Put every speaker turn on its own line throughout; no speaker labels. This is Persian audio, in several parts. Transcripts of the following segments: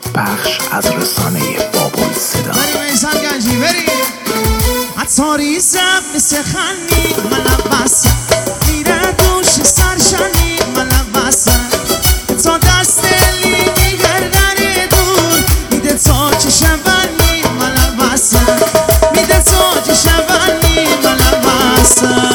پخش از رسانه بابل صدا.
بریم ایسان گنجی بریم عطاری زب مثل خنی من بسم میره دوش سرشنی من بسم تا دست لی میگردن دور میده تا چه شبنی من بسم میده تا چه شبنی من بسم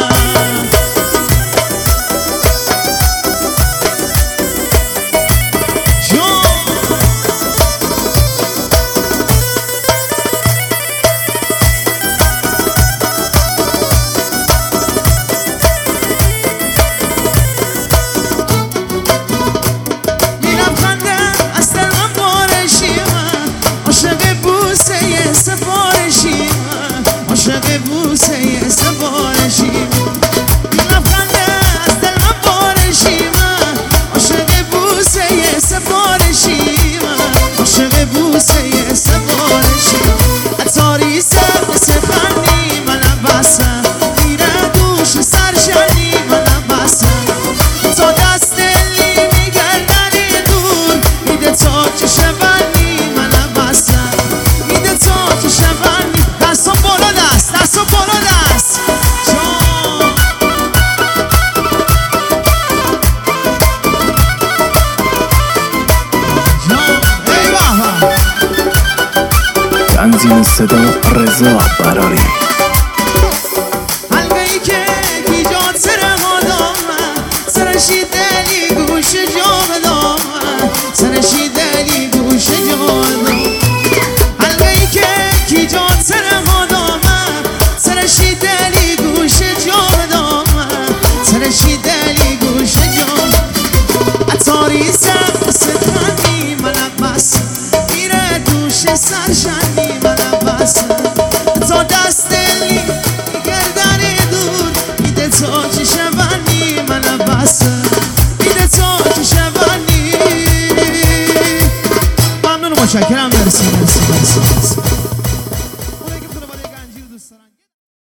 عاشق بوسه سفارشی لبخنده از دل من بارشی من عاشق بوسه سفارشی من عاشق بوسه سفارشی عطاری سر مثل خنی من بسم میره دوش سرشنی من بسم تا دست لی میگردن دور میده تا که شبنی من بسم میده تا که شبنی دستم بالا دست بالا دست
تنظیم صدا رضا براری.
حلقه‌ای که ایجاد سر آدم سرشی دلی گوش جام دام سرشی دلی گوش جام حلقه‌ای که ایجاد سر آدم سرشی دلی گوش جام دام سرشی دلی گوش جام عطاری زب سخنی من بسم میره دوش سرشنی من بسم تا دست لی گردن دور میده تا چه شبنی من بسم میده تا چه شبنی. ممنون متشکرم. مرسی.